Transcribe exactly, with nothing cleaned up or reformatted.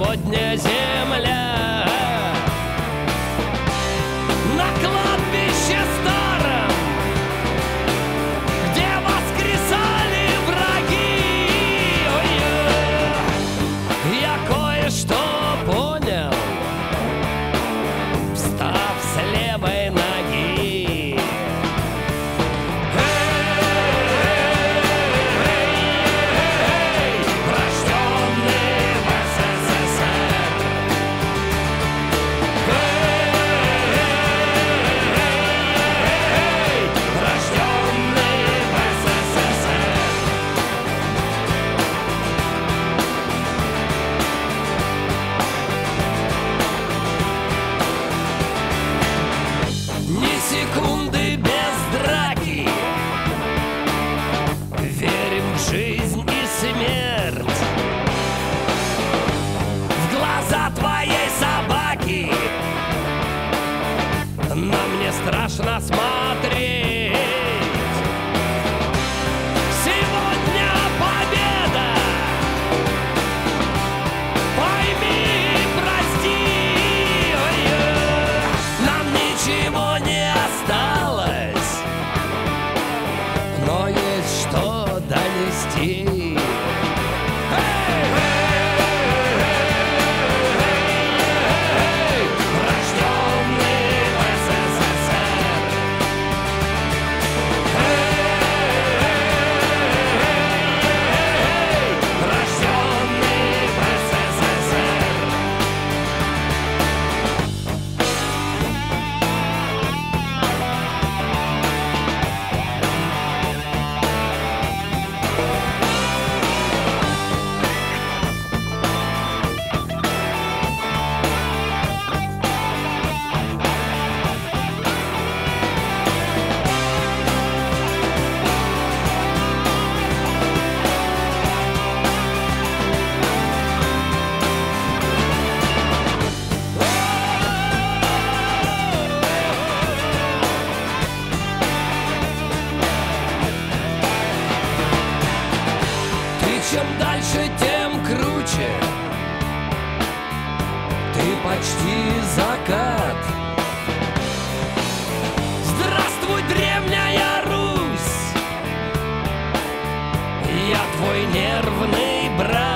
сегодня земля. На кладбище старом, где воскресали враги, ой, я кое-что понял, встав с левой ноги. Секунды без драки, верим в жизнь и смерть. В глаза твоей собаки на мне страшно смотреть. Сегодня победа, пойми и прости, нам ничего не осталось, но есть что донести. Чем дальше, тем круче, ты почти закат. Здравствуй, древняя Русь, я твой нервный брат.